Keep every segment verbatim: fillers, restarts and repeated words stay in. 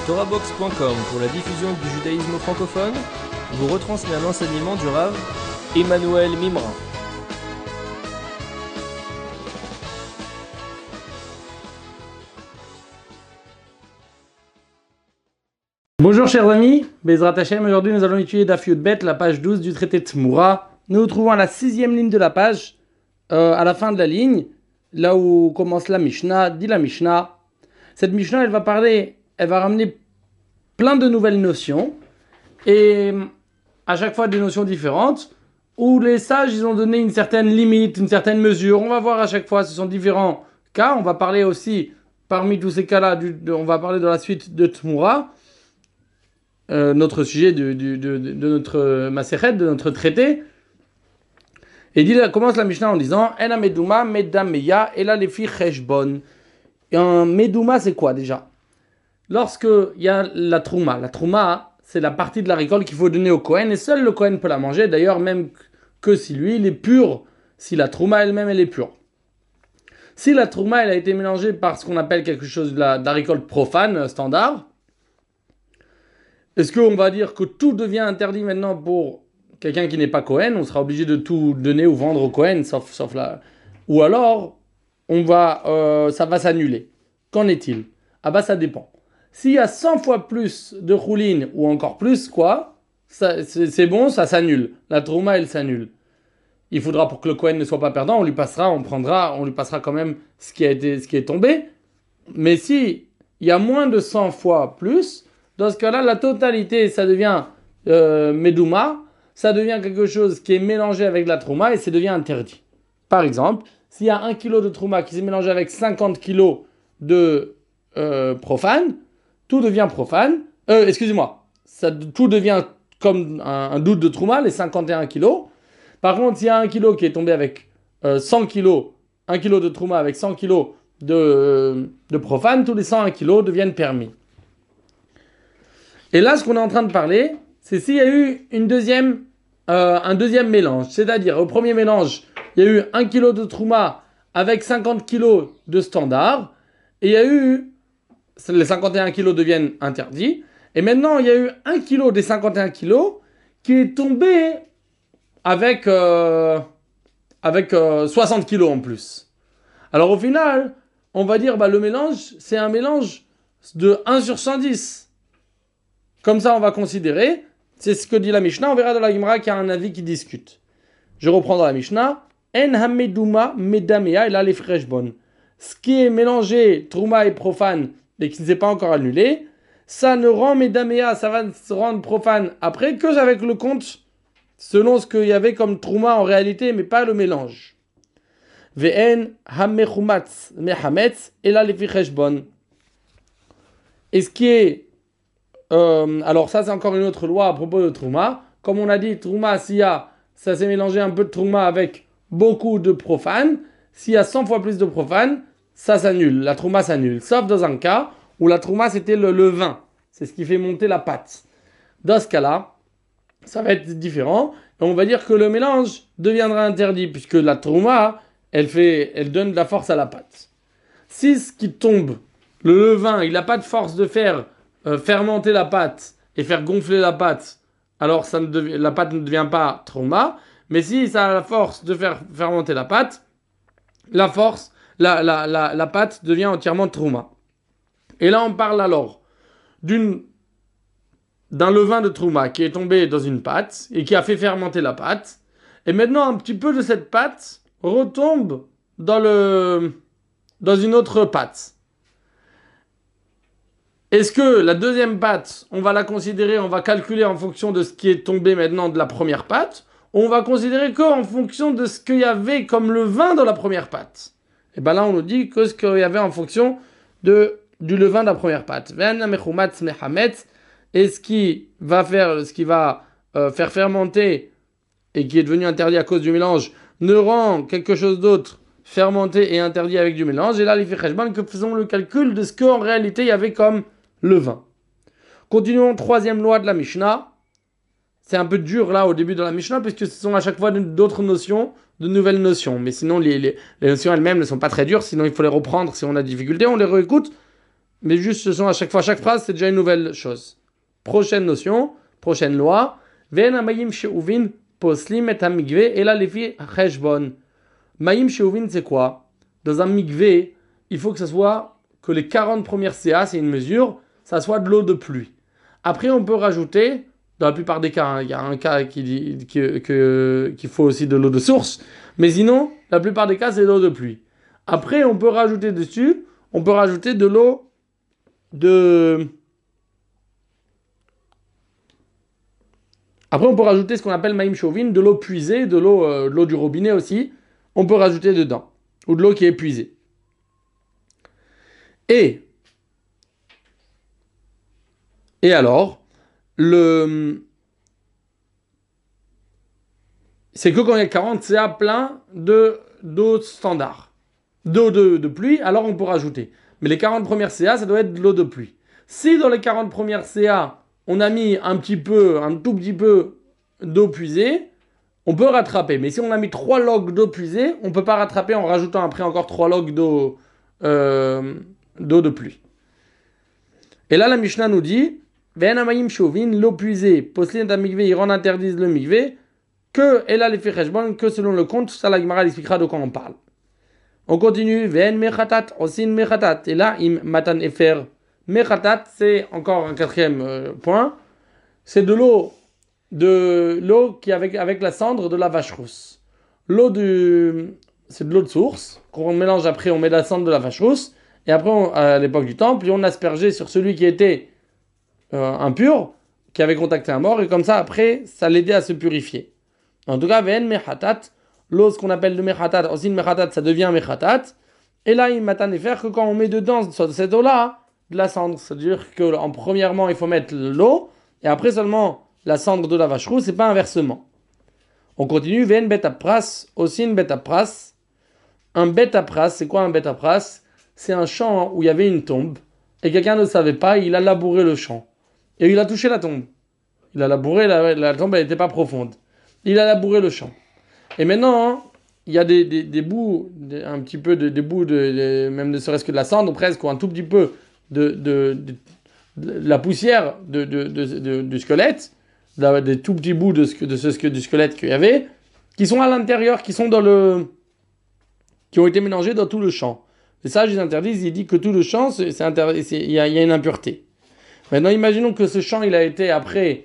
Torahbox point com, pour la diffusion du judaïsme francophone, vous retransmet un enseignement du Rav Emmanuel Mimra. Bonjour chers amis, Bezrat Hashem, aujourd'hui nous allons étudier Daf Yud Bet, la page douze du traité Tmoura. Nous nous trouvons à la sixième ligne de la page, euh, à la fin de la ligne, là où commence la Mishnah, dit la Mishnah. Cette Mishnah, elle va parler, elle va ramener plein de nouvelles notions, et à chaque fois des notions différentes, où les sages, ils ont donné une certaine limite, une certaine mesure. On va voir à chaque fois, ce sont différents cas. On va parler aussi, parmi tous ces cas-là, du, de, on va parler dans la suite de Tmoura, euh, notre sujet de, de, de, de notre Masechet, de notre traité. Et il commence la Mishnah en disant En Medouma, Medameya, et là les filles Cheshbon. Et un Medouma, c'est quoi déjà? Lorsque il y a la Trouma, la Trouma, c'est la partie de la récolte qu'il faut donner au Kohen, et seul le Kohen peut la manger, d'ailleurs, même que si lui, il est pur, si la Trouma elle-même, elle est pure. Si la Trouma, elle a été mélangée par ce qu'on appelle quelque chose de la, de la récolte profane, standard, est-ce qu'on va dire que tout devient interdit maintenant pour quelqu'un qui n'est pas Kohen? On sera obligé de tout donner ou vendre au Kohen, sauf, sauf la... Ou alors, on va, euh, ça va s'annuler. Qu'en est-il? Ah bah ça dépend. S'il y a cent fois plus de choulines, ou encore plus, quoi, ça, c'est, c'est bon, ça s'annule. La trouma, elle s'annule. Il faudra, pour que le Kohen ne soit pas perdant, on lui passera, on prendra, on lui passera quand même ce qui a été, ce qui est tombé. Mais si il y a moins de cent fois plus, dans ce cas-là, la totalité, ça devient euh, medouma, ça devient quelque chose qui est mélangé avec la trouma et ça devient interdit. Par exemple, s'il y a un kilo de trouma qui s'est mélangé avec cinquante kilos de euh, profane, tout devient profane. Euh, excusez-moi, ça, tout devient comme un, un doute de trouma, les cinquante et un kilos. Par contre, s'il y a un kilo qui est tombé avec euh, cent kilos, un kilo de trouma avec cent kilos de, euh, de profane, tous les cent un kilos deviennent permis. Et là, ce qu'on est en train de parler, c'est s'il y a eu une deuxième, euh, un deuxième mélange. C'est-à-dire, au premier mélange, il y a eu un kilo de trouma avec cinquante kilos de standard. Et il y a eu, les cinquante et un kilos deviennent interdits. Et maintenant, il y a eu un kilo des cinquante et un kilos qui est tombé avec, euh, avec euh, soixante kilos en plus. Alors au final, on va dire, bah, le mélange, c'est un mélange de un sur cent dix. Comme ça, on va considérer, c'est ce que dit la Mishnah, on verra dans la Gemara qu'il y a un avis qui discute. Je reprends dans la Mishnah, En hamedouma medamea, et là les freshbon. Ce qui est mélangé, trouma et profane, et qui ne s'est pas encore annulé, ça ne rend medamea, ça va se rendre profane après que avec le compte, selon ce qu'il y avait comme trouma en réalité, mais pas le mélange. Ve'en hamechumatz mehametz, et là les freshbon. Et ce qui est Euh, alors ça c'est encore une autre loi à propos de Trouma. Comme on a dit, Trouma, s'il y a, ça s'est mélangé un peu de Trouma avec beaucoup de profane. S'il y a cent fois plus de profane, ça s'annule, la Trouma s'annule. Sauf dans un cas où la Trouma c'était le levain. C'est ce qui fait monter la pâte. Dans ce cas-là, ça va être différent. Et on va dire que le mélange deviendra interdit puisque la Trouma, elle, fait, elle donne de la force à la pâte. Si ce qui tombe, le levain, il n'a pas de force de faire Euh, fermenter la pâte et faire gonfler la pâte, alors ça ne dev... la pâte ne devient pas trouma. Mais si ça a la force de faire fermenter la pâte, la force, la, la, la, la pâte devient entièrement trouma. Et là on parle alors d'une, d'un levain de trouma qui est tombé dans une pâte et qui a fait fermenter la pâte. Et maintenant un petit peu de cette pâte retombe dans, le... dans une autre pâte. Est-ce que la deuxième pâte, on va la considérer, on va calculer en fonction de ce qui est tombé maintenant de la première pâte, ou on va considérer qu'en fonction de ce qu'il y avait comme levain dans la première pâte? Et bien là, on nous dit que ce qu'il y avait en fonction de, du levain de la première pâte. Et ce qui va faire, ce qui va euh, faire fermenter et qui est devenu interdit à cause du mélange, ne rend quelque chose d'autre fermenté et interdit avec du mélange. Et là, les ficheshban, que faisons le calcul de ce qu'en réalité il y avait comme le vin. Continuons, troisième loi de la Mishnah. C'est un peu dur là au début de la Mishnah, puisque ce sont à chaque fois d'autres notions, de nouvelles notions. Mais sinon, les, les, les notions elles-mêmes ne sont pas très dures, sinon il faut les reprendre si on a des difficultés, on les réécoute. mais juste ce sont à chaque fois, chaque phrase, c'est déjà une nouvelle chose. Prochaine notion, prochaine loi. Ve'en hamayim she'uvin poslim et hamikve et la lefi cheshbon. Mayim she'uvin, c'est quoi? Dans un mikve, il faut que ça soit que les quarante premières C A, c'est une mesure, ça soit de l'eau de pluie. Après, on peut rajouter, dans la plupart des cas, hein, il y a un cas qui dit que, que, qu'il faut aussi de l'eau de source, mais sinon, la plupart des cas, c'est de l'eau de pluie. Après, on peut rajouter dessus, on peut rajouter de l'eau de... Après, on peut rajouter ce qu'on appelle maïm chauvin, de l'eau puisée, de l'eau, euh, de l'eau du robinet aussi, on peut rajouter dedans, ou de l'eau qui est puisée. Et, et alors, le, c'est que quand il y a quarante C A plein de, d'eau standard, d'eau de, de pluie, alors on peut rajouter. Mais les quarante premières C A, ça doit être de l'eau de pluie. Si dans les quarante premières C A, on a mis un petit peu, un tout petit peu d'eau puisée, on peut rattraper. Mais si on a mis trois logs d'eau puisée, on ne peut pas rattraper en rajoutant après encore trois logs d'eau, euh, d'eau de pluie. Et là, la Mishnah nous dit, Ve'enamayim shovin, l'eau puisée, poslin ta mikvé, ils rendent interdisent le mikvé, que, et là, les ficheshbon, que selon le compte, ça la Gemara expliquera de quoi on parle. On continue, Ve'en mechatat, osin mechatat, et là, im matan efer. Mechatat, c'est encore un quatrième euh, point, c'est de l'eau, de l'eau qui avec, avec la cendre de la vache rousse. L'eau du, c'est de l'eau de source, qu'on mélange après, on met la cendre de la vache rousse, et après, on, à l'époque du temple, on aspergeait sur celui qui était euh, impur, qui avait contacté un mort, et comme ça, après, ça l'aidait à se purifier. En tout cas, Ve'en mechatat, l'eau, ce qu'on appelle le mechatat, osin mechatat, ça devient mechatat, et là, il matan efer que quand on met dedans cette eau-là, de la cendre, c'est-à-dire que en premièrement il faut mettre l'eau et après seulement la cendre de la vache rousse, c'est pas inversement. On continue, ven bet apras, aussi une bet apras. Un bet apras, c'est quoi un bet apras? C'est un champ où il y avait une tombe et quelqu'un ne savait pas, il a labouré le champ et il a touché la tombe. Il a labouré, la, la tombe elle n'était pas profonde. Il a labouré le champ. Et maintenant, hein, il y a des, des, des bouts, des, un petit peu de, des bouts de, de même ne serait-ce que de la cendre presque ou un tout petit peu De, de, de, de la poussière de, de, de, de, du squelette, de, des tout petits bouts de, de ce, du squelette qu'il y avait, qui sont à l'intérieur, qui sont dans le, qui ont été mélangés dans tout le champ. Et ça, ils interdisent, ils disent que tout le champ, c'est, c'est interdit, c'est, il y a, il y a une impureté. Maintenant, imaginons que ce champ, il a été après,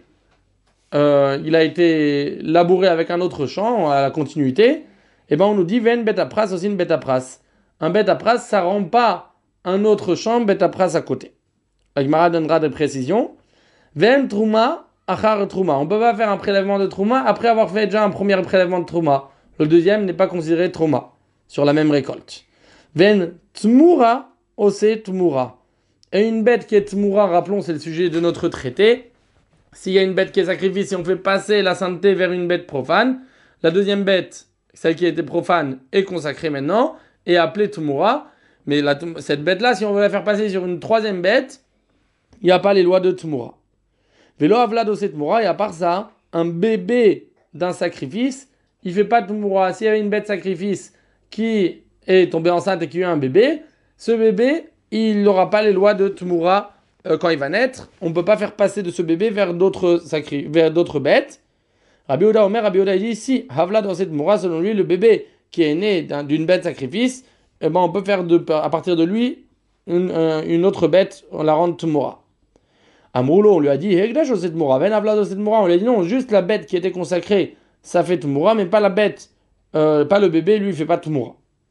euh, il a été labouré avec un autre champ à la continuité. Et ben, on nous dit, ven bet apras aussi une bet apras. Un bet apras, ça rend pas un autre champ, bet apras à côté. La Gemara donnera des précisions. Ven trouma, achar trouma. On ne peut pas faire un prélèvement de trouma après avoir fait déjà un premier prélèvement de trouma. Le deuxième n'est pas considéré trouma sur la même récolte. Ven tmura, ose tmura. Et une bête qui est tmura, rappelons, c'est le sujet de notre traité. S'il y a une bête qui est sacrifiée, si on fait passer la sainteté vers une bête profane, la deuxième bête, celle qui était profane, est consacrée maintenant et appelée tmura. Mais la, cette bête-là, si on veut la faire passer sur une troisième bête, il n'y a pas les lois de Tmura. Vélo avlado c'est Tmura, et à part ça, un bébé d'un sacrifice, il ne fait pas Tmura. S'il y avait une bête sacrifice qui est tombée enceinte et qui a eu un bébé, ce bébé, il n'aura pas les lois de Tmura euh, quand il va naître. On ne peut pas faire passer de ce bébé vers d'autres, sacri- vers d'autres bêtes. Rabbi Oda Omer, Rabbi Oda dit, si, Havlado c'est Tmura, selon lui, le bébé qui est né d'un, d'une bête sacrifice, eh ben, on peut faire de, à partir de lui une, une autre bête, on la rend Tmura. Amroulo, on lui a dit, Hegdash c'est Tmura, Ben Avlad c'est Tmura, on lui a dit non, juste la bête qui était consacrée, ça fait Tmura, mais pas la bête, euh, pas le bébé, lui, il fait pas Tmura.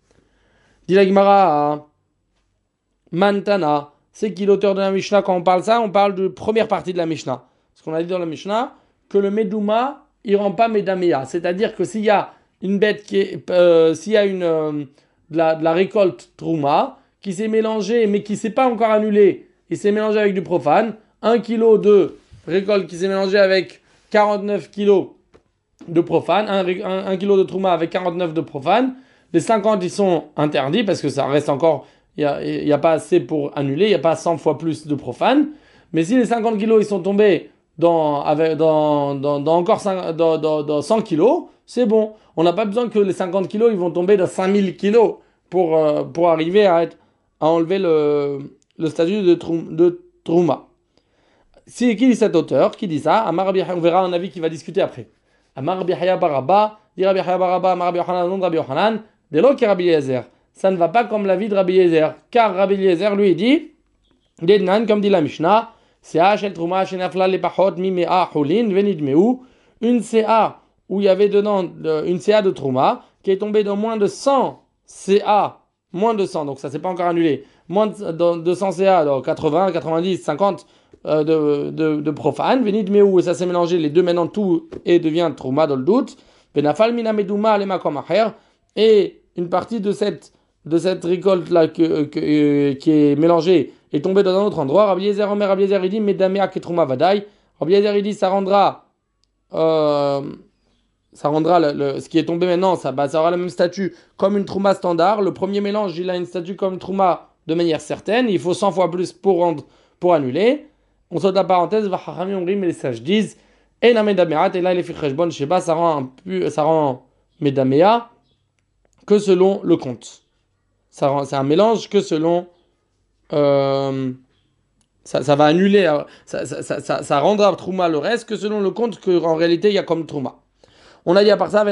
Dit la Gemara, Mantana, c'est qui l'auteur de la Mishnah, quand on parle ça, on parle de première partie de la Mishnah. Parce qu'on a dit dans la Mishnah que le Medouma, il rend pas Medamea, c'est-à-dire que s'il y a une bête qui est, euh, s'il y a une. Euh, De la, de la récolte Trouma, qui s'est mélangée, mais qui ne s'est pas encore annulée, il s'est mélangé avec du profane, un kilo de récolte qui s'est mélangé avec quarante-neuf kilos de profane, un kilo de Trouma avec quarante-neuf de profane, les cinquante ils sont interdits, parce que ça reste encore, il n'y a, a pas assez pour annuler, il n'y a pas cent fois plus de profane, mais si les cinquante kilos ils sont tombés dans, avec, dans, dans, dans encore cinq, dans, dans, dans cent kilos, c'est bon. On n'a pas besoin que les cinquante kilos ils vont tomber dans cinq mille kilos pour, euh, pour arriver à, être, à enlever le, le statut de, troum, de Trouma. Si, qui dit cet auteur? Qui dit ça? Amar Rabbi, on verra un avis qui va discuter après. Amar Rabbi Haya Barabba, dit Rabbi Haya Barabba, Amar Rabbi Yochanan, non de Rabbi Yochanan, de l'eau qui est Rabbi Eliezer. Ça ne va pas comme l'avis de Rabbi Eliezer, car Rabbi Eliezer lui dit, Dednan, comme dit la Mishnah, C A shel Trouma shenafla lepachot mi mea hulin venidmeu, une C A où il y avait dedans une C A de Trouma qui est tombée dans moins de cent C A, moins de cent, donc ça c'est pas encore annulé, moins de, de cent C A, donc quatre-vingts, quatre-vingt-dix, cinquante euh, de, de, de profane, venidmeu, et ça s'est mélangé, les deux maintenant tout et devient Trouma dans le doute, venafal mina medouma lema kom acher, et une partie de cette de cette récolte là que, que, euh, qui est mélangée est tombée dans un autre endroit. Rabbi Eliezer Omer, Rabbi Eliezer il dit medamea ketrouma vadai. Rabbi Eliezer il dit ça rendra euh, ça rendra le, le, ce qui est tombé maintenant, ça, bah, ça aura le même statut comme une trouma standard. Le premier mélange il a une statut comme une trouma de manière certaine. Il faut cent fois plus pour rendre pour annuler. On saute la parenthèse. Vachachami omrim, mais les sages disent et la medamea et là il est fait cheshbon sheba, ça rend un pu, ça rend medamea que selon le compte. Ça rend, c'est un mélange que selon euh, ça, ça va annuler, ça, ça, ça, ça, ça rendra Trouma le reste que selon le compte qu'en réalité il y a comme Trouma. On a dit à part ça,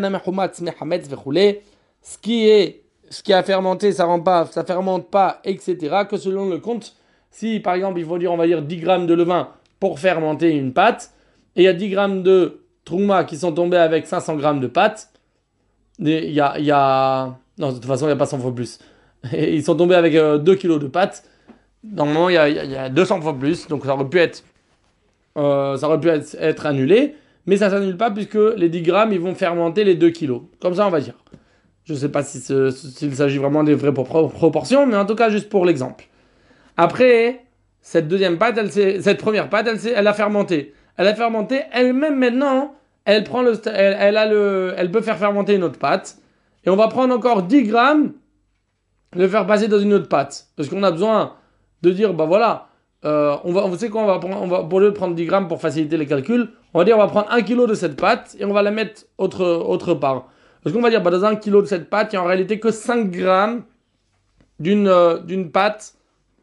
ce qui est, ce qui a fermenté, ça rend pas, ça fermente pas, et cetera. Que selon le compte, si par exemple il faut dire, on va dire dix grammes de levain pour fermenter une pâte, et il y a dix grammes de Trouma qui sont tombés avec cinq cents grammes de pâte, il y a, il y a, non de toute façon il n'y a pas cent fois plus. Et ils sont tombés avec euh, deux kilos de pâtes. Normalement, il y, a, il y a deux cents fois plus. Donc, ça aurait pu être, euh, ça aurait pu être, être annulé. Mais ça ne s'annule pas puisque les dix grammes, ils vont fermenter les deux kilos. Comme ça, on va dire. Je ne sais pas si ce, s'il s'agit vraiment des vraies proportions. Mais en tout cas, juste pour l'exemple. Après, cette deuxième pâte, elle cette première pâte, elle, elle a fermenté. Elle a fermenté. Elle-même, maintenant, elle, prend le, elle, elle, a le, elle peut faire fermenter une autre pâte. Et on va prendre encore dix grammes, le faire passer dans une autre pâte. Parce qu'on a besoin de dire, bah voilà, euh, on va, vous savez quoi, on va, prendre, on va, pour lieu de prendre dix grammes pour faciliter les calculs, on va dire, on va prendre un kilo de cette pâte et on va la mettre autre, autre part. Parce qu'on va dire, bah dans un kilo de cette pâte, il n'y a en réalité que cinq grammes d'une, euh, d'une pâte,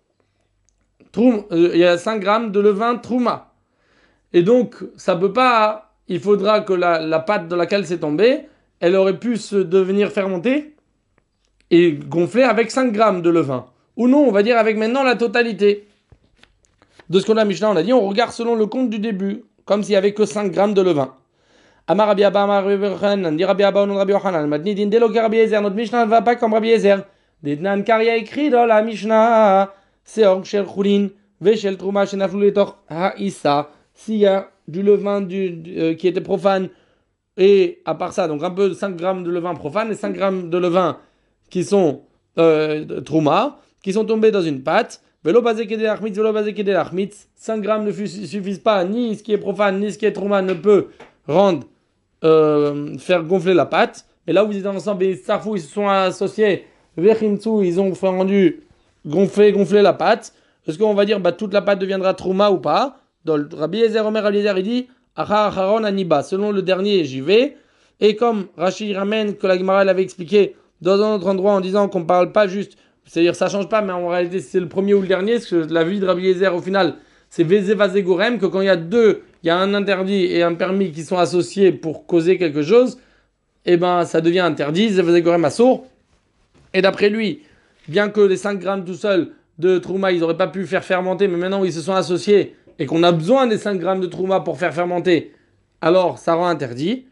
troum, euh, il y a cinq grammes de levain Trouma. Et donc, ça peut pas, il faudra que la, la pâte dans laquelle c'est tombé, elle aurait pu se devenir fermentée et gonfler avec cinq grammes de levain. Ou non, on va dire avec maintenant la totalité. De ce qu'on a Mishnah, on a dit, on regarde selon le compte du début, comme s'il n'y avait que cinq grammes de levain. Amar Rabbi Abba, Amar Rabbi Yochanan, dit Rabbi Abba, non Rabbi Yochanan, Matni din delo Rabbi Eliezer, notre Mishnah ne va pas comme Rabbi Eliezer. Dednan car il y a écrit dans la Mishnah, Seor shel chulin, veshel truma shenaflu letor ha'issa, s'il y a du levain du, du, euh, qui était profane, et à part ça, donc un peu de cinq grammes de levain profane et cinq grammes de levain qui sont euh, Trouma, qui sont tombés dans une pâte. Velo basé que de velo basé que de cinq grammes ne suffisent pas, ni ce qui est profane, ni ce qui est Trouma ne peut rendre, euh, faire gonfler la pâte. Mais là où ils étaient ensemble, et Sarfou, ils se sont associés, Vechimtsu, ils ont fait rendu gonfler, gonfler la pâte. Est-ce qu'on va dire, bah, toute la pâte deviendra Trouma ou pas? Dans le Rabbi Eliezer, Omer Rabbi Eliezer, il dit, Achar Acharon Aniba, selon le dernier, j'y vais. Et comme Rashi ramène que la Gemara avait expliqué dans un autre endroit en disant qu'on ne parle pas juste, c'est-à-dire ça ne change pas, mais en réalité c'est le premier ou le dernier, parce que la vie de Rabbi Eliezer au final c'est Vézé Vazé Gorem, que quand il y a deux, il y a un interdit et un permis qui sont associés pour causer quelque chose, et ben ça devient interdit, Vézé Vazé Gorem Assour. Et d'après lui, bien que les cinq grammes tout seuls de Trouma, ils n'auraient pas pu faire fermenter, mais maintenant ils se sont associés et qu'on a besoin des cinq grammes de Trouma pour faire fermenter, alors ça rend interdit.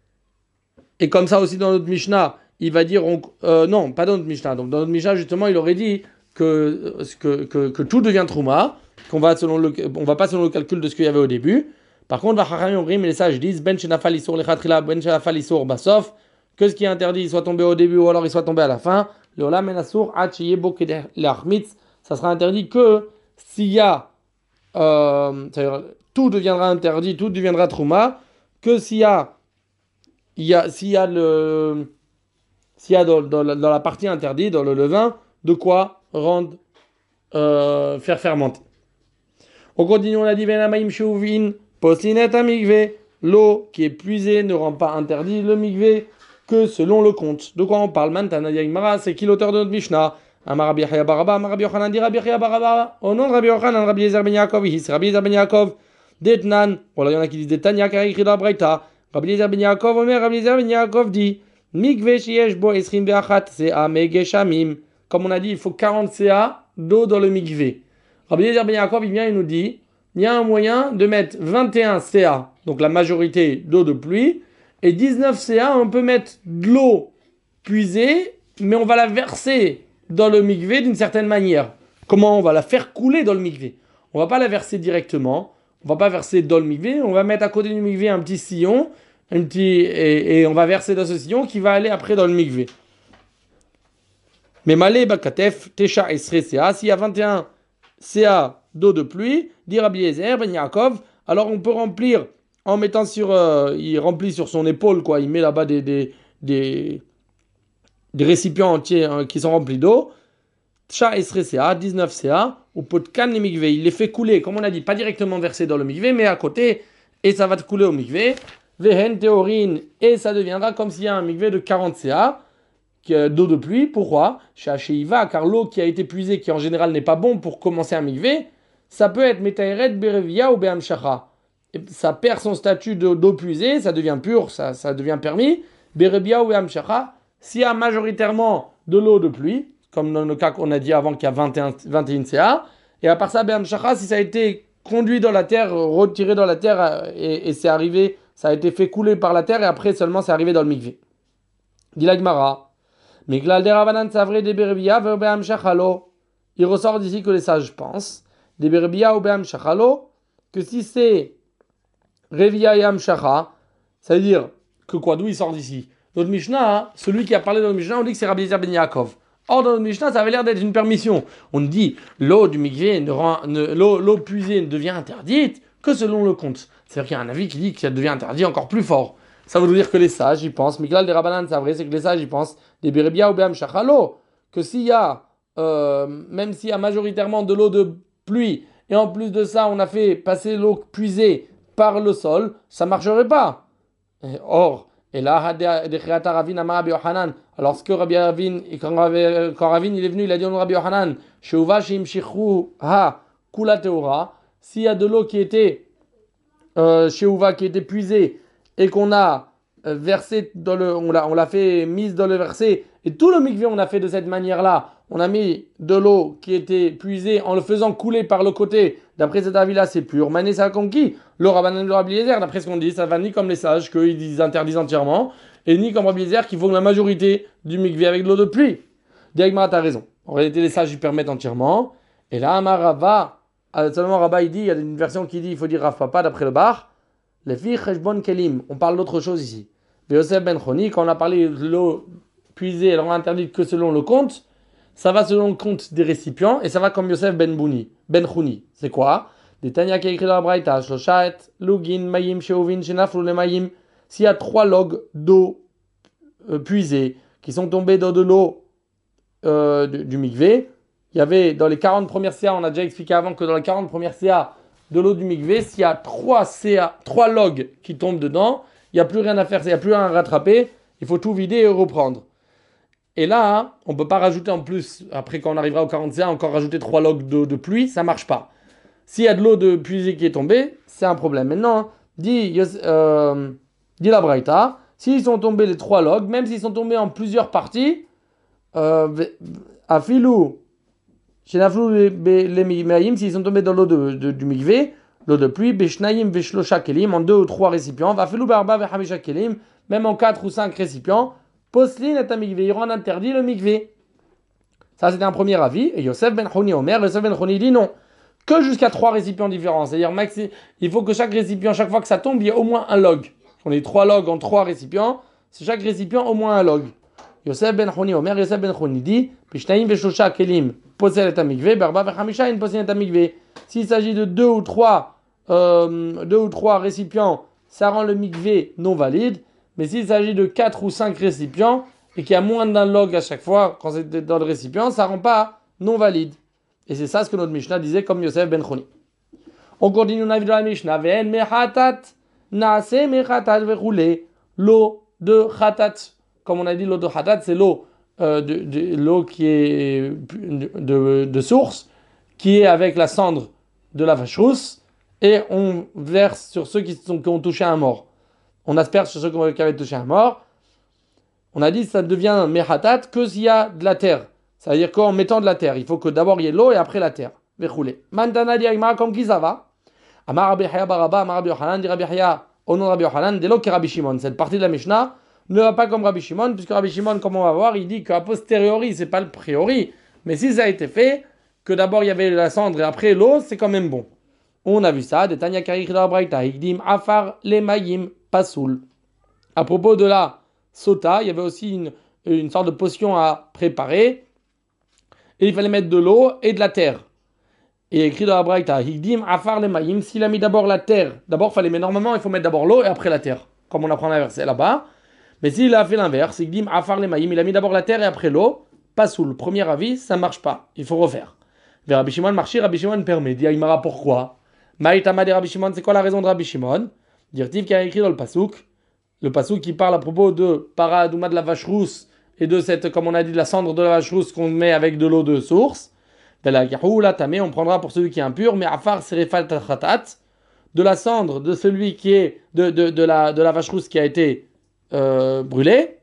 Et comme ça aussi dans notre Mishnah, il va dire, on, euh, non, pas dans notre Mishnah. Donc dans notre Mishnah, justement, il aurait dit que, que, que, que tout devient Trouma, qu'on va selon le, on va pas selon le calcul de ce qu'il y avait au début. Par contre, les sages disent, ben shenafal isur lechatchila, ben shenafal isur basof, que ce qui est interdit soit tombé au début ou alors il soit tombé à la fin. Le olam en asur ad sheyeh bo kedeh leachmitz, ça sera interdit que s'il y a, euh, c'est-à-dire tout deviendra interdit, tout deviendra Trouma, que s'il y a, il y a, s'il y a le S'il y a dans, dans, la, dans la partie interdite, dans le levain, de quoi rendre, euh, faire fermenter. On continue, on a dit, l'eau qui est puisée ne rend pas interdit le mikvé que selon le compte. De quoi on parle maintenant? C'est qui l'auteur de notre Mishnah? Amar Rabbi Yechaya bar Abba, Amar Rabbi Yochanan dit Rabbi Yechaya bar Abba. Au nom de Rabbi Yochanan, Rabbi Yezer ben Yaakov, ici Rabbi Yezer ben Yaakov, Detnan. Voilà, il y en a qui disent Detania, car écrit dans la Braïta. Rabbi Yezer ben Yaakov, Omer, Rabbi Yezer ben Yaakov dit Mikve sheyesh bo esrim ve'achat sea megeshamim. Comme on a dit, il faut quarante ca d'eau dans le mikvé. Rabbi Yezer ben Yaakov, il vient, il nous dit il y a un moyen de mettre vingt et un ca, donc la majorité d'eau de pluie, et dix-neuf ca, on peut mettre de l'eau puisée, mais on va la verser dans le mikvé d'une certaine manière. Comment on va la faire couler dans le mikvé? On va pas la verser directement, on va pas verser dans le mikvé, on va mettre à côté du mikvé un petit sillon, un petit, et, et on va verser dans ce sillon qui va aller après dans le mikvé. Mais malé bakatef tesha esre ca, s'il y a vingt et un ca d'eau de pluie, dit Rabbi Yezer ben Yaakov, alors on peut remplir en mettant sur, euh, il remplit sur son épaule quoi, il met là-bas des des des, des récipients entiers hein, qui sont remplis d'eau. Tcha esre ca, dix-neuf ca, ou potkan les mikvé, il les fait couler, comme on a dit, pas directement versé dans le mikvé, mais à côté, et ça va te couler au mikvé. Vehen théorine, et ça deviendra comme s'il y a un mikvé de quarante ca d'eau de pluie. Pourquoi? Chez Sheiva, car l'eau qui a été puisée, qui en général n'est pas bon pour commencer un mikvé, ça peut être Metaeret Berevia ou Behamshacha. Ça perd son statut de, d'eau puisée, ça devient pur, ça, ça devient permis. Berevia ou Behamshacha, s'il y a majoritairement de l'eau de pluie, comme dans le cas qu'on a dit avant qu'il y a vingt et un, vingt et un ca, et à part ça, Behamshacha, si ça a été conduit dans la terre, retiré dans la terre, et, et c'est arrivé, ça a été fait couler par la terre, et après seulement c'est arrivé dans le mikvé. Dit la Gemara. Mais il ressort d'ici que les sages pensent des berbia ou be'am shachalo que si c'est revia et amshacha, ça veut dire que quoi, d'où il sort d'ici? Notre Mishnah, celui qui a parlé dans le Mishnah, on dit que c'est Rabbi Yezer ben Yaakov. Or dans notre Mishnah, ça avait l'air d'être une permission. On dit l'eau du mikvé, l'eau, l'eau puisée ne devient interdite que selon le compte. C'est-à-dire qu'il y a un avis qui dit que ça devient interdit encore plus fort. Ça veut dire que les sages, ils pensent, Miklal des Rabbanan, c'est vrai, c'est que les sages, ils pensent, des Berebia ou Be'am Shachalo, que s'il y a, euh, même s'il y a majoritairement de l'eau de pluie, et en plus de ça, on a fait passer l'eau puisée par le sol, ça ne marcherait pas. Et or, et là, alors ce que Rabbi Ravin, quand Ravin il est venu, il a dit au Rabbi Yohanan, s'il y a de l'eau qui était, euh, qui était puisée, et qu'on a versé dans le, on l'a, on l'a fait mise dans le verset, et tout le mikvé on a fait de cette manière-là, on a mis de l'eau qui était puisée en le faisant couler par le côté, d'après cet avis-là c'est pur, mané ça conquis, le Rabbanan de Rabbi Yezer, d'après ce qu'on dit, ça va ni comme les sages, qu'ils interdisent entièrement, et ni comme Rabbi Yezer, qui faut la majorité du mikvé avec de l'eau de pluie. Diagma, t'as raison, en réalité les sages ils permettent entièrement, et là Amar Rava, seulement Rabba il dit, il y a une version qui dit, il faut dire Rav Papa d'après le bar. Les filles Cheshbon Kelim, on parle d'autre chose ici. Yosef ben Choni, quand on a parlé de l'eau puisée, elle rend interdite que selon le compte, ça va selon le compte des récipients, et ça va comme Yosef ben Bouni, ben Chouni. C'est quoi? Des Tanya qui a écrit dans la Braïta, Shoshat, Lugin, Mayim, Sheovin, Shenaflu, le Mayim. S'il y a trois logs d'eau euh, puisée, qui sont tombés dans de l'eau euh, du, du mikvé, il y avait dans les quarante premières C A, on a déjà expliqué avant que dans les quarante premières C A, de l'eau du mikvé, s'il y a trois C A, trois logs qui tombent dedans, il n'y a plus rien à faire, il n'y a plus rien à rattraper, il faut tout vider et reprendre. Et là, hein, on ne peut pas rajouter en plus, après quand on arrivera au quarante C A, encore rajouter trois logs d'eau de pluie, ça ne marche pas. S'il y a de l'eau de puisée qui est tombée, c'est un problème. Maintenant, hein, dit, euh, dit la Braïta, s'ils sont tombés les trois logs, même s'ils sont tombés en plusieurs parties, à filou, chez Naflou les Me'ayim, s'ils sont tombés dans l'eau de, de, du mikvé, l'eau de pluie, Beshnayim Veshlosha Kelim, en deux ou trois récipients, va filou Barba Vehamisha Kelim, même en quatre ou cinq récipients, Poslin et Mikvé, ils rendent interdit le mikvé. Ça, c'était un premier avis. Et Yosef ben Chouni Omer, Yosef ben Chouni dit non, que jusqu'à trois récipients différents. C'est-à-dire, maxi, il faut que chaque récipient, chaque fois que ça tombe, il y ait au moins un log. On est trois logs en trois récipients, c'est chaque récipient au moins un log. Yosef ben Chouni Omer, Yosef ben Chouni dit, Beshnayim Veshlosha Kelim, Posel et Mikvé, Barba Vehamisha in Posel et Mikvé. S'il s'agit de deux ou trois, euh, deux ou trois récipients, ça rend le mikvé non valide. Mais s'il s'agit de quatre ou cinq récipients et qu'il y a moins d'un log à chaque fois quand c'est dans le récipient, ça ne rend pas non valide. Et c'est ça ce que notre Mishnah disait comme Yosef ben Chouni. On continue dans la Mishnah. Ve'en mechatat naase mechatat ve'roulé. L'eau de chatat. Comme on a dit, l'eau de chatat, c'est l'eau euh, de, de l'eau qui est de, de, de source, qui est avec la cendre de la vache rousse, et on verse sur ceux qui, sont, qui ont touché un mort. On asperge sur ceux qui avaient touché un mort. On a dit que ça devient mehatat que s'il y a de la terre. Ça veut dire qu'en mettant de la terre, il faut que d'abord il y ait l'eau et après la terre. Vechoulé. Mandana di Agmara comme qui ça va. Amar Rabbi Yahya Baraba, Amar Rabbi Yochanan, dit Rabbi Yahya, au nom de Rabbi Yochanan, dès que Rabbi Shimon. Cette partie de la Mishnah ne va pas comme Rabbi Shimon, puisque Rabbi Shimon, comme on va voir, il dit qu'à posteriori, c'est pas le priori. Mais si ça a été fait, que d'abord il y avait la cendre et après l'eau, c'est quand même bon. On a vu ça, de Tanya Karich de la Braïta, Higdim Afar Lemayim Pasoul. À propos de la sota, il y avait aussi une, une sorte de potion à préparer. Et il fallait mettre de l'eau et de la terre. Et il y a écrit dans la Braïta, Higdim Afar Lemayim, s'il a mis d'abord la terre, d'abord il fallait, mais normalement il faut mettre d'abord l'eau et après la terre, comme on apprend la verset là-bas. Mais s'il a fait l'inverse, Higdim Afar Lemayim, il a mis d'abord la terre et après l'eau, Pasoul. Premier avis, ça ne marche pas, il faut refaire. Vers Rabbi Shimon, marcher, Rabbi Shimon permet. Dit Aïmara, pourquoi? Maïtama de Rabbi Shimon, c'est quoi la raison de Rabbi Shimon? Dirtiv qui a écrit dans le Pasouk, le Pasouk qui parle à propos de Paradouma de la vache rousse et de cette, comme on a dit, de la cendre de la vache rousse qu'on met avec de l'eau de source. De la Yahoula Tamé, on prendra pour celui qui est impur, mais Afar Serefal Tachatat, de la cendre de celui qui est, de, de, de, la, de la vache rousse qui a été euh, brûlée.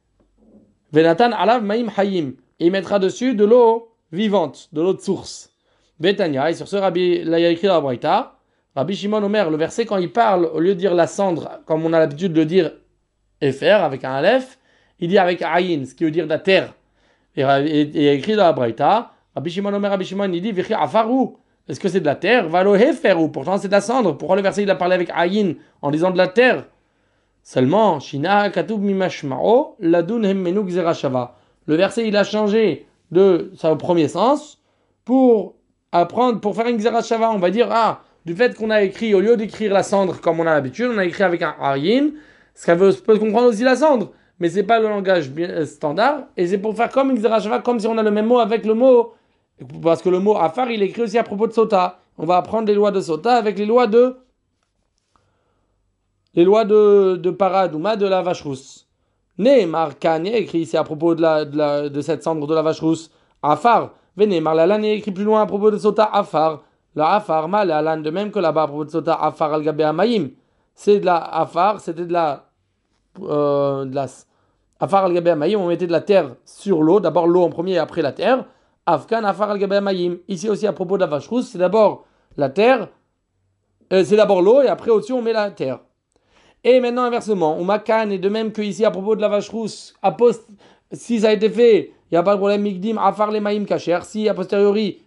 Venatan Alav Maïm Hayim, et il mettra dessus de l'eau vivante, de l'eau de source. Betania, et sur ce, Rabbi, là il y a écrit dans la Braïta, Rabbi Shimon Omer, le verset quand il parle, au lieu de dire la cendre, comme on a l'habitude de le dire, et faire avec un aleph, il dit avec ayin, ce qui veut dire de la terre. Et il y a écrit dans la Braïta, Rabbi Shimon Omer, Rabbi Shimon, il dit, Vichi afarou, est-ce que c'est de la terre? Valo heferou, pourtant c'est de la cendre. Pourquoi le verset il a parlé avec ayin, en disant de la terre? Seulement, Shina Katub Mimashmao, Ladun Hemmenu Gzerashava. Le verset il a changé de son premier sens pour apprendre, pour faire une Gzerashava. On va dire, ah, du fait qu'on a écrit, au lieu d'écrire la cendre comme on a l'habitude, on a écrit avec un ayin, ce qui veut, peut comprendre aussi la cendre, mais c'est pas le langage bien, standard, et c'est pour faire comme une Gzerashava, comme si on a le même mot avec le mot, parce que le mot afar il est écrit aussi à propos de sota. On va apprendre les lois de sota avec les lois de les lois de, de paradouma de la vache rousse. Neymar Kanye écrit ici à propos de, la, de, la, de cette cendre de la vache rousse. Afar. Neymar Lalan écrit plus loin à propos de sota Afar. La Afar mal Lalan de même que là-bas à propos de sota Afar al Gabé Amayim. C'est de la Afar, c'était de la, euh, de la Afar al Gabé Amayim. On mettait de la terre sur l'eau, d'abord l'eau en premier et après la terre. Afkan Afar al Gabé Amayim. Ici aussi à propos de la vache rousse, c'est d'abord la terre, euh, c'est d'abord l'eau et après au-dessus on met la terre. Et maintenant, inversement, on makan, et de même que ici, à propos de la vache rousse, à post, si ça a été fait, il n'y a pas de problème, migdim, afar les maïm kacher, si a posteriori,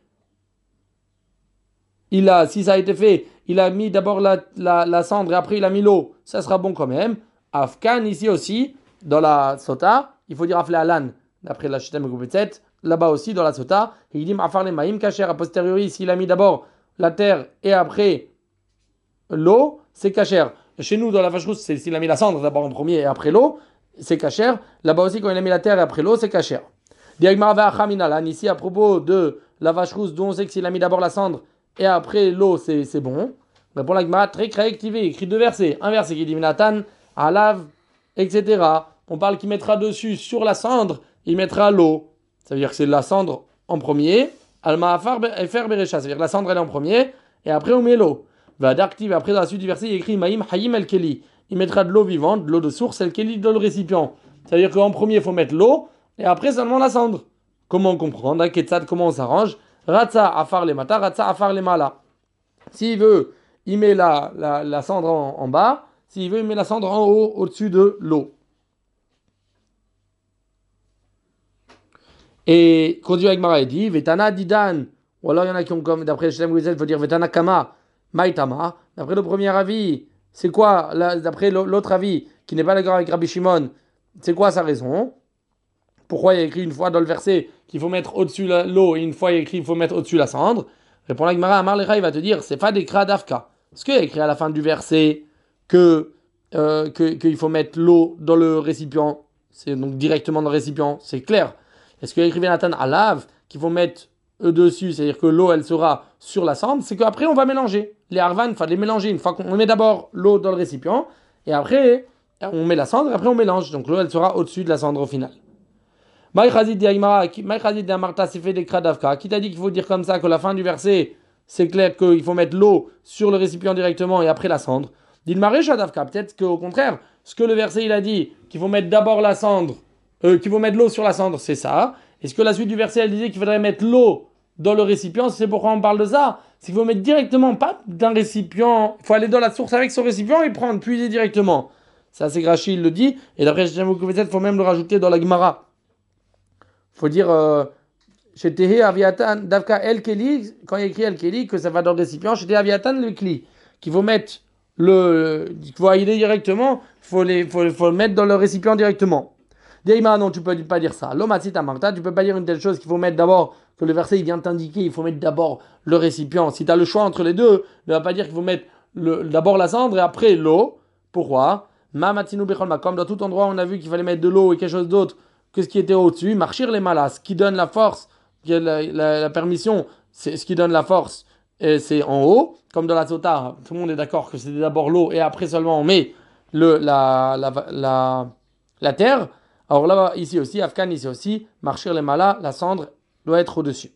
il a, si ça a été fait, il a mis d'abord la, la, la cendre et après il a mis l'eau, ça sera bon quand même. Afkan, ici aussi, dans la sota, il faut dire afle alan, d'après la Shitem Goubetset, là-bas aussi, dans la sota, il dit afar les maïm kacher, a posteriori, s'il a mis d'abord la terre et après l'eau, c'est kacher. Chez nous, dans la vache rousse, c'est s'il a mis la cendre d'abord en premier et après l'eau, c'est cachère. Là-bas aussi, quand il a mis la terre et après l'eau, c'est cachère. Ici, à propos de la vache rousse, dont on sait que s'il a mis d'abord la cendre et après l'eau, c'est, c'est bon. Mais pour la Gemara, très réactivé, écrit deux versets. Un verset qui dit Minatan, Alav, et cetera. On parle qu'il mettra dessus, sur la cendre, il mettra l'eau. Ça veut dire que c'est la cendre en premier. Alma Afar Efer Berecha. Ça veut dire que la cendre elle est en premier et après on met l'eau. Va d'active après dans la suite du verset il écrit Maïm Hayim El Keli. Il mettra de l'eau vivante, de l'eau de source El Keli dans le récipient. Ça veut dire qu'en premier il faut mettre l'eau et après seulement la cendre. Comment comprendre? Ketsad, comment on s'arrange? Ratsa Afar le Mata, Ratsa Afar le Mala. S'il veut, il met la, la, la cendre en, en bas. S'il veut, il met la cendre en haut, au-dessus de l'eau. Et continue avec Mara, il dit Vetana Didan. Ou alors il y en a qui ont comme, d'après Shem Gwizel, il faut dire Vetana Kama. Maïtama, d'après le premier avis, c'est quoi, là, d'après l'autre avis, qui n'est pas d'accord avec Rabbi Shimon, c'est quoi sa raison? Pourquoi il y a écrit une fois dans le verset qu'il faut mettre au-dessus l'eau et une fois il y a écrit qu'il faut mettre au-dessus la cendre? Répond la Gemara, Amar Lecha, il va te dire, c'est pas des kras d'Afka. Est-ce qu'il y a écrit à la fin du verset que, euh, que, qu'il faut mettre l'eau dans le récipient? C'est donc directement dans le récipient, c'est clair. Est-ce qu'il y a écrit Nathan Alav qu'il faut mettre dessus, c'est-à-dire que l'eau elle sera sur la cendre, c'est qu'après on va mélanger. Les harvan, il faut les mélanger. Une fois qu'on met d'abord l'eau dans le récipient, et après on met la cendre, et après on mélange. Donc l'eau elle sera au-dessus de la cendre au final. Maïchazid Diagmara, Maïchazid Diamarta s'est fait des kradavka. Qui t'a dit qu'il faut dire comme ça que la fin du verset, c'est clair qu'il faut mettre l'eau sur le récipient directement et après la cendre. Dit Maréchadavka, peut-être qu'au contraire, ce que le verset il a dit, qu'il faut mettre d'abord la cendre, euh, qu'il faut mettre l'eau sur la cendre, c'est ça. Est-ce que la suite du verset elle disait qu'il faudrait mettre l'eau dans le récipient? C'est pourquoi on parle de ça. C'est qu'il faut mettre directement, pas d'un récipient, il faut aller dans la source avec son récipient et prendre, puiser directement. Ça c'est Rashi, il le dit. Et d'après Shemou Kouvetet, il faut même le rajouter dans la Gemara. Il faut dire, chez Tehe Aviatan, Davka El Keli, quand il y a écrit El Keli, que ça va dans le récipient, chez Tehe Aviatan le Kli, qu'il faut mettre le, il faut aller directement, il faut, les, faut, faut le mettre dans le récipient directement. Deima, non, tu peux pas dire ça. L'omatzita Marta, tu peux pas dire une telle chose qu'il faut mettre d'abord, que le verset il vient t'indiquer, il faut mettre d'abord le récipient. Si tu as le choix entre les deux, ne va pas dire qu'il faut mettre le, d'abord la cendre et après l'eau. Pourquoi? Ma matinu bechol makom, dans tout endroit on a vu qu'il fallait mettre de l'eau et quelque chose d'autre que ce qui était au-dessus. Marchir les malas, ce qui donne la force, la, la, la permission, c'est ce qui donne la force, et c'est en haut, comme dans la Sota, tout le monde est d'accord que c'était d'abord l'eau et après seulement on met le, la, la, la, la terre. Alors là, ici aussi, Afghan, ici aussi, marchir les malas, la cendre doit être au-dessus.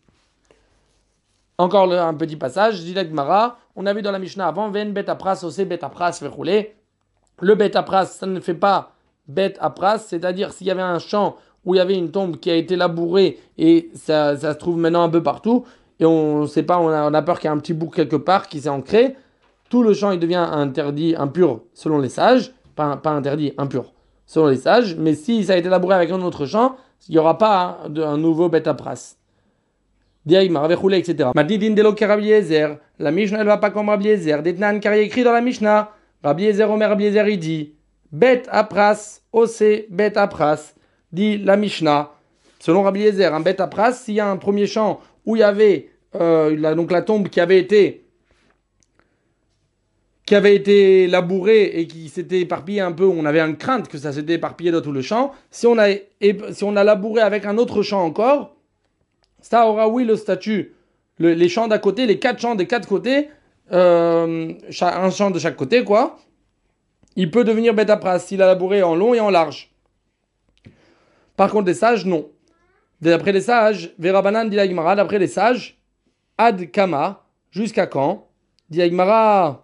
Encore le, un petit passage, Zidek Mara, on a vu dans la Mishnah avant, Ven bet apras, osé bet apras, fait rouler. Le bet apras, ça ne fait pas bet apras, c'est-à-dire s'il y avait un champ où il y avait une tombe qui a été labourée et ça, ça se trouve maintenant un peu partout, et on ne sait pas, on a, on a peur qu'il y ait un petit bout quelque part qui s'est ancré, tout le champ il devient interdit, impur selon les sages, pas, pas interdit, impur selon les sages, mais si ça a été labouré avec un autre champ, il n'y aura pas un, un nouveau bet apras. Diaïma, Ravechoulé, et cetera. Madidin de l'Oker Rabbi Yezer, la Mishnah elle va pas comme Rabbi Yezer, Detnan, car il y a écrit dans la Mishnah, Rabbi Yezer, Omer Rabbi Yezer, il dit, bet apras, osé, bet apras, dit la Mishnah, selon Rabbi Yezer, un bet apras, s'il y a un premier champ où il y avait euh, la, donc la tombe qui avait été qui avait été labourée et qui s'était éparpillé un peu, on avait une crainte que ça s'était éparpillé dans tout le champ, si on a, si on a labouré avec un autre champ encore, ça aura oui le statut, le, les champs d'à côté, les quatre champs des quatre côtés, euh, un champ de chaque côté quoi, il peut devenir bet apras s'il a labouré en long et en large. Par contre, les sages, non. D'après les sages, Verabanan dit la Gemara, d'après les sages, Ad Kama, jusqu'à quand? Dit la Gemara.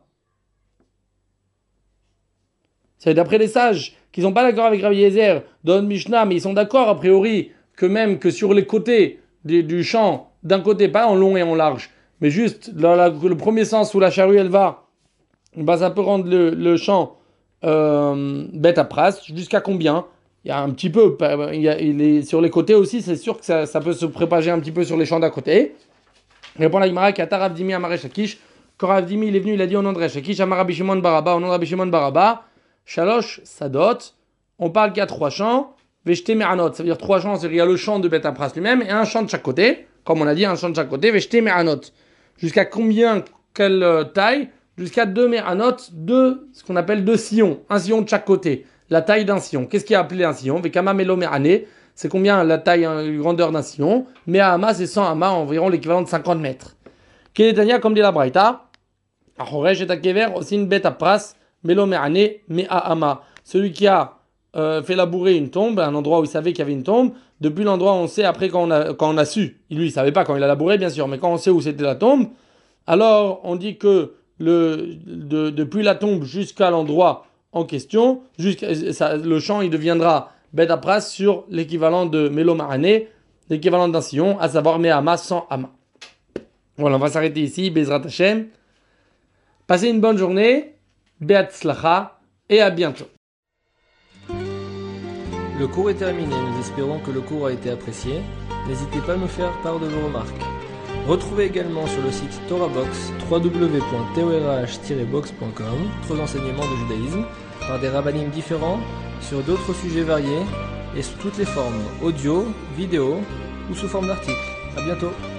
C'est d'après les sages, qu'ils sont pas d'accord avec Rabbi Yezer, dans le Mishnah, mais ils sont d'accord a priori que même que sur les côtés du, du champ, d'un côté, pas en long et en large, mais juste dans la, le premier sens où la charrue elle va, bah, ça peut rendre le, le champ euh, bet apras, jusqu'à combien? Il y a un petit peu, il y a, il est, sur les côtés aussi, c'est sûr que ça, ça peut se propager un petit peu sur les champs d'à côté. Répond la Gemara, Katar Avdimi Amare Shakish. Quand Avdimi il est venu, il a dit au nom de Shakish, Amar Rabbi Shimon Baraba, au nom de Rabbi Shimon Baraba, Shalosh Sadot, on parle qu'il y a trois champs, Veshte Me'anot, ça veut dire trois champs, c'est-à-dire il y a le champ de Bet Apras lui-même et un champ de chaque côté, comme on a dit, un champ de chaque côté, Veshte Me'anot. Jusqu'à combien, quelle taille? Jusqu'à deux Me'anot, deux, ce qu'on appelle deux sillons, un sillon de chaque côté. La taille d'un sillon. Qu'est-ce qui est appelé un sillon? Vekama Melo Me'ane, c'est combien la taille, la grandeur d'un sillon? Me'ama, c'est cent amas, environ l'équivalent de cinquante mètres. Kedetania, comme dit la Braïta, Achoresh et Akever, aussi une Bet Apras, Melo Me'ane, Me'ama. Celui qui a euh, fait labourer une tombe, un endroit où il savait qu'il y avait une tombe, depuis l'endroit où on sait, après quand on a, quand on a su, lui il savait pas quand il a labouré bien sûr, mais quand on sait où c'était la tombe, alors on dit que le, de, depuis la tombe jusqu'à l'endroit en question, jusqu'à, ça, le champ il deviendra Bet Apras sur l'équivalent de Melo Me'ane, l'équivalent d'un sillon, à savoir Me'ama, cent amas. Voilà, on va s'arrêter ici, Bezrat Hashem. Passez une bonne journée, Be'atzlacha, et à bientôt. Le cours est terminé, nous espérons que le cours a été apprécié. N'hésitez pas à nous faire part de vos remarques. Retrouvez également sur le site TorahBox, w w w point torah tiret box point com, d'autres enseignements de judaïsme, par des rabbinim différents, sur d'autres sujets variés, et sous toutes les formes, audio, vidéo, ou sous forme d'articles. À bientôt.